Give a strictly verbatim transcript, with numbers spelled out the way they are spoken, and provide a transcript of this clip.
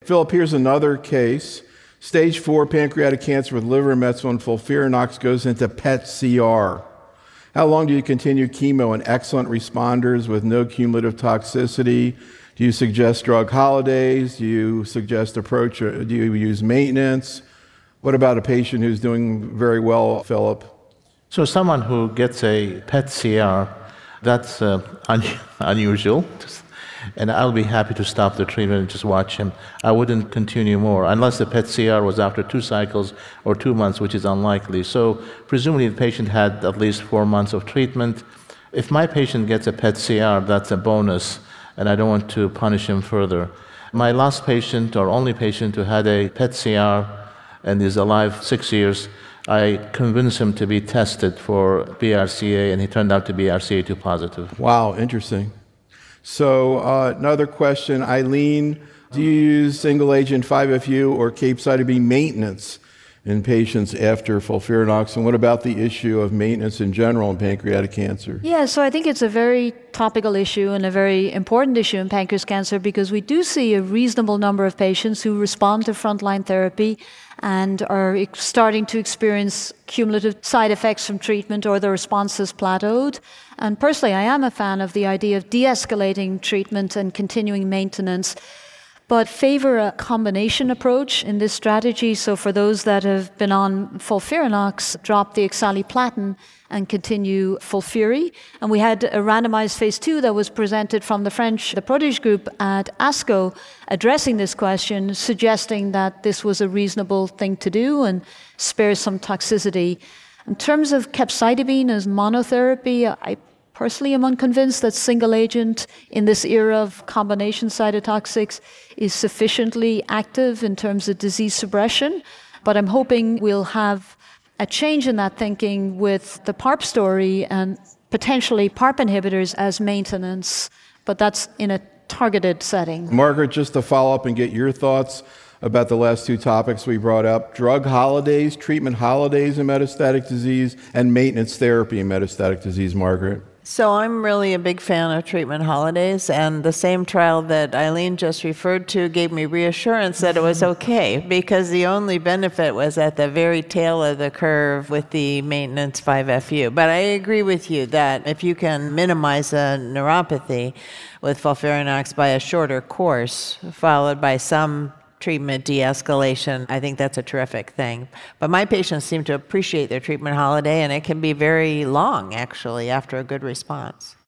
Philip, here's another case. Stage four pancreatic cancer with liver mets when FOLFIRINOX goes into P E T C R. How long do you continue chemo in excellent responders with no cumulative toxicity? Do you suggest drug holidays? Do you suggest approach, do you use maintenance? What about a patient who's doing very well, Philip? So someone who gets a P E T C R, that's uh, un- unusual. And I'll be happy to stop the treatment and just watch him. I wouldn't continue more, unless the P E T C R was after two cycles or two months, which is unlikely. So presumably the patient had at least four months of treatment. If my patient gets a P E T C R, that's a bonus, and I don't want to punish him further. My last patient, or only patient who had a P E T C R and is alive six years, I convinced him to be tested for B R C A, and he turned out to be B R C A two positive. Wow, interesting. So uh, another question, Eileen, do you use single-agent five F U or capecitabine maintenance in patients after FOLFIRINOX? And what about the issue of maintenance in general in pancreatic cancer? Yeah, so I think it's a very topical issue and a very important issue in pancreas cancer because we do see a reasonable number of patients who respond to frontline therapy and are starting to experience cumulative side effects from treatment or the response has plateaued. And personally, I am a fan of the idea of de-escalating treatment and continuing maintenance, but favor a combination approach in this strategy. So for those that have been on FOLFIRINOX, drop the oxaliplatin and continue FOLFIRI. And we had a randomized phase two that was presented from the French, the Protege group at ASCO, addressing this question, suggesting that this was a reasonable thing to do and spare some toxicity. In terms of capecitabine as monotherapy, I personally am unconvinced that single agent in this era of combination cytotoxics is sufficiently active in terms of disease suppression, but I'm hoping we'll have a change in that thinking with the PARP story and potentially PARP inhibitors as maintenance, but that's in a targeted setting. Margaret, just to follow up and get your thoughts about the last two topics we brought up, drug holidays, treatment holidays in metastatic disease, and maintenance therapy in metastatic disease, Margaret. So I'm really a big fan of treatment holidays, and the same trial that Eileen just referred to gave me reassurance that it was okay, because the only benefit was at the very tail of the curve with the maintenance five F U. But I agree with you that if you can minimize a neuropathy with FOLFIRINOX by a shorter course, followed by some treatment de-escalation, I think that's a terrific thing. But my patients seem to appreciate their treatment holiday, and it can be very long, actually, after a good response.